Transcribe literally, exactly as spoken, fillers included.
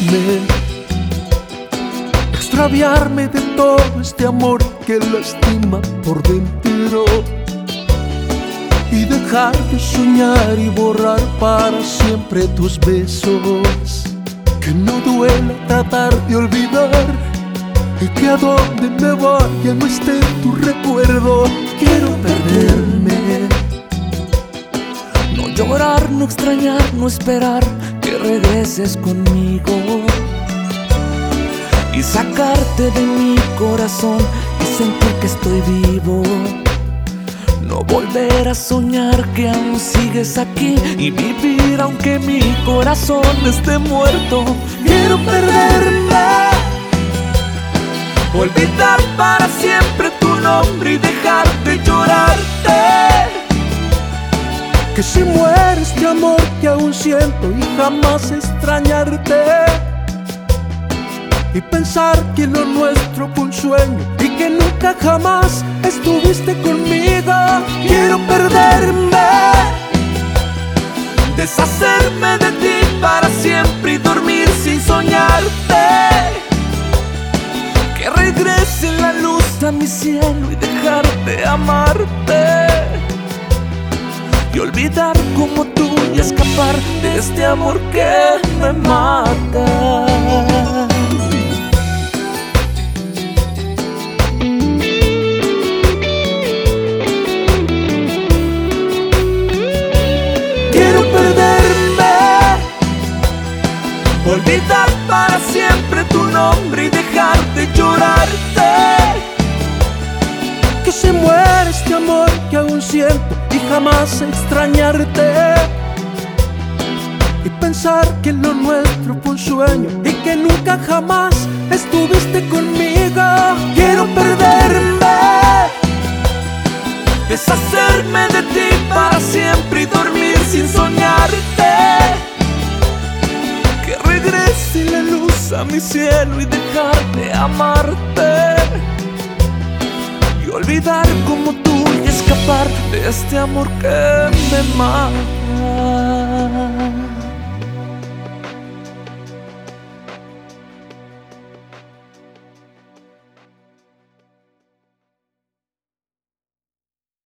perderme, extraviarme de todo este amor que lastima por dentro, y dejar de soñar y borrar para siempre tus besos. Que no duela tratar de olvidar, y que a donde me vaya no esté tu recuerdo. Quiero perderme, no llorar, no extrañar, no esperar que regreses conmigo, y sacarte de mi corazón y sentir que estoy vivo. No volver a soñar que aún sigues aquí, y vivir aunque mi corazón esté muerto. Quiero perderme, olvidar para siempre tu nombre y dejar de llorarte. que si muere este amor que aún siento, y jamás extrañarte, y pensar que lo nuestro fue un sueño y que nunca jamás estuviste conmigo. Quiero perderme, deshacerme de ti para siempre y dormir sin soñarte. Que regrese la luz a mi cielo y dejar de amarte, y olvidar como tú y escapar de este amor que me mata. Olvidar para siempre tu nombre y dejar de llorarte. Que se muere este amor que aún siento y jamás extrañarte, y pensar que lo nuestro fue un sueño y que nunca jamás estuviste conmigo. Quiero perderme, deshacerme de ti para siempre y dormir sin soñarte. Que regrese la luz a mi cielo y dejar de amarte, y olvidar como tú y escapar de este amor que me mata.